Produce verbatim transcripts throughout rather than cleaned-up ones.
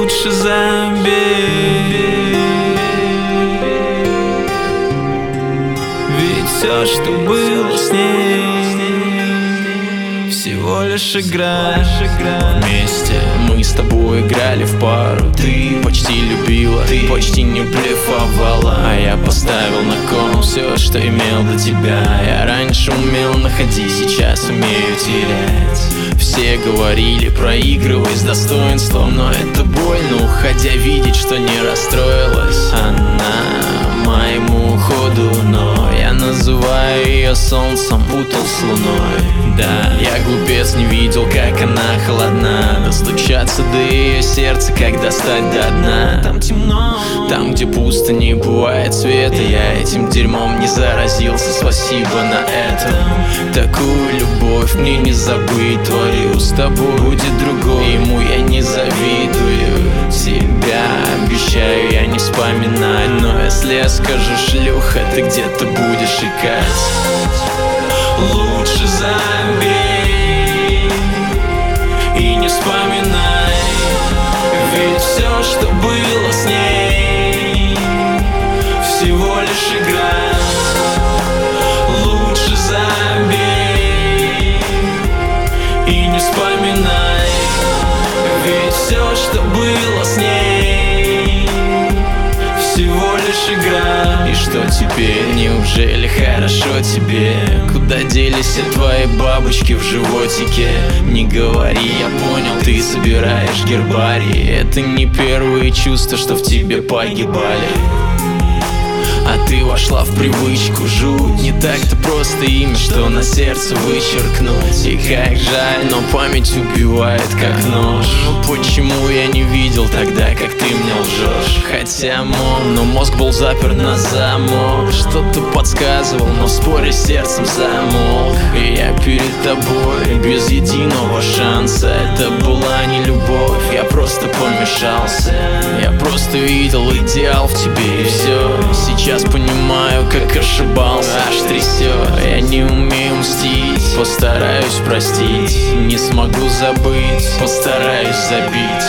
лучше забей. Ведь все, что было с ней, всего лишь игра. Вместе мы с тобой играли в пару. Ты почти любила, ты почти не блефовала, а я поставил на кон все, что имел до тебя. Я раньше умел находить, сейчас умею терять. Все говорили, проигрывай с достоинством, но это больно, уходя, видеть, что не расстроилась она моему уходу. Но я называю ее солнцем, путал с луной. Да, я глупец, не видел, как она холодна. Достучаться до ее сердца, как достать до дна. Там темно, там, где пусто, не бывает света. Я этим дерьмом не заразился, спасибо на этом. Такую любовь мне не забыть, творю с тобой, будет другой, ему я не завидую. Тебя обещаю я не вспоминать, но если я скажу шлюха, ты где-то будешь икать. Лучше забей и не вспоминай, ведь все, что было с ней, всего лишь игра. Лучше забей и не вспоминай, ведь все, что было с ней, всего лишь игра. И что теперь? Неужели хорошо тебе? Куда делись все твои бабочки в животике? Не говори, я понял, ты собираешь гербарий. Это не первые чувства, что в тебе погибали, а ты вошла в привычку, жуть. Не так-то просто имя, что на сердце вычеркнуть. И как жаль, но память убивает, как нож. Ну почему я не видел тогда, как ты мне лжешь? Хотя мог, но мозг был заперт на замок. Что-то подсказывал, но в споре с сердцем замолк. И я перед тобой без единого шанса. Это была не любовь, я просто помешался. Я просто видел идеал в тебе, и все. Сейчас понимаю, как ошибался, аж трясет. Я не умею мстить, постараюсь простить. Не смогу забыть, постараюсь забить.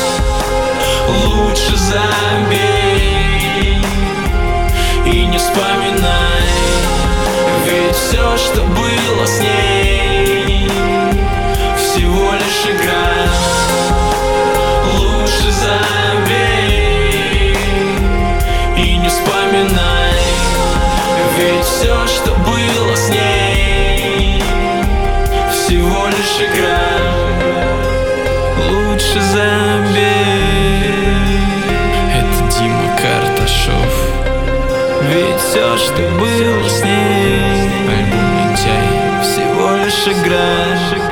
Лучше забей и не вспоминай, ведь все, что было с ней, всего лишь игра. Лучше забей и не вспоминай, ведь все, что было с ней, всего лишь игра. Лучше забей. Это Дима Карташов. Ведь все, что было с ней, альбом «Лентяй», всего лишь игра.